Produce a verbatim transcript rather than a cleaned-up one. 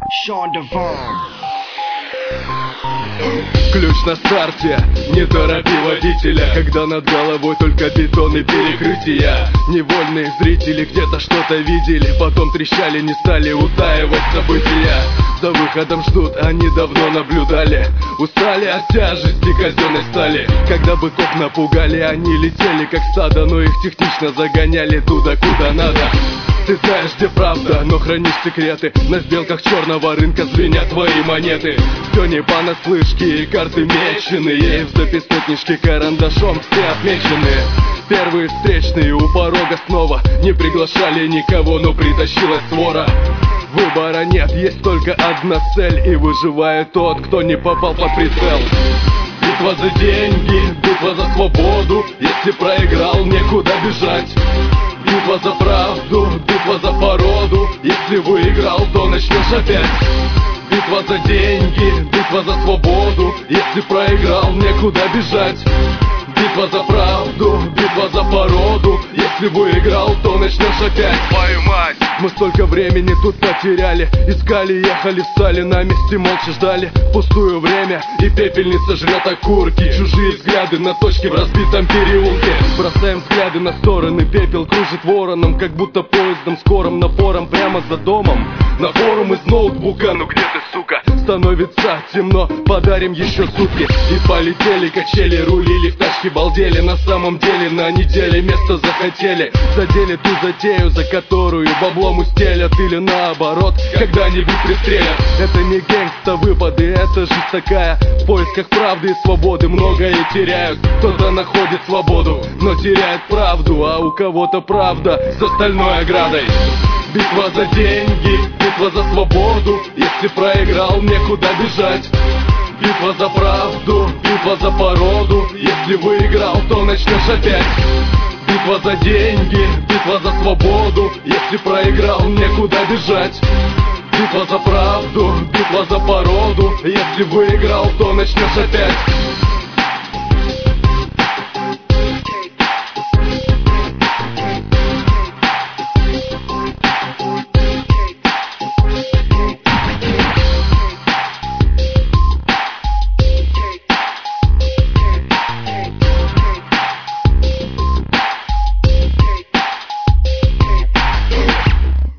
Sean Devon. Ключ на старте, не торопи водителя, когда над головой только бетон и перекрытия. Невольные зрители где-то что-то видели, потом трещали, не стали утаивать события. За выходом ждут, они давно наблюдали, устали от тяжести казенной стали. Когда быков напугали, они летели как стадо, но их технично загоняли туда, куда надо. Ты знаешь, где правда, но хранишь секреты. На сделках черного рынка звенят твои монеты. Все не понаслышке, и карты меченые. В записной книжке карандашом все отмечены. Первые встречные у порога снова. Не приглашали никого, но притащилась свора. Выбора нет, есть только одна цель, и выживает тот, кто не попал под прицел. Битва за деньги, битва за свободу. Если проиграл, некуда бежать. Битва за правду, битва за породу. Если выиграл, то начнешь опять. Битва за деньги, битва за свободу. Если проиграл, некуда бежать. Битва за правду, битва за породу. Если выиграл, то начнешь опять. Твою мать! Мы столько времени тут потеряли. Искали, ехали, встали на месте, молча ждали. Пустую время, и пепельница жрет окурки. Чужие взгляды на точке в разбитом переулке. Бросаем взгляды на стороны, пепел кружит вороном, как будто поездом скорым напором прямо за домом. На форум из ноутбука, ну где ты, сука? Становится темно, подарим еще сутки. И полетели качели, рулили в тачке, балдели. На самом деле на неделе место захотели. Задели ту затею, за которую баблом устелят. Или наоборот, когда-нибудь пристрелят. Это не гэнгста выпады, это жизнь такая. В поисках правды и свободы многое теряют. Кто-то находит свободу, но теряет правду. А у кого-то правда за стальной оградой. Битва за деньги, битва за свободу. Если проиграл, некуда бежать. Битва за правду, битва за породу. Если выиграл, то начнешь опять. Битва за деньги, битва за свободу. Если проиграл, некуда бежать. Битва за правду, битва за породу. Если выиграл, то начнешь опять.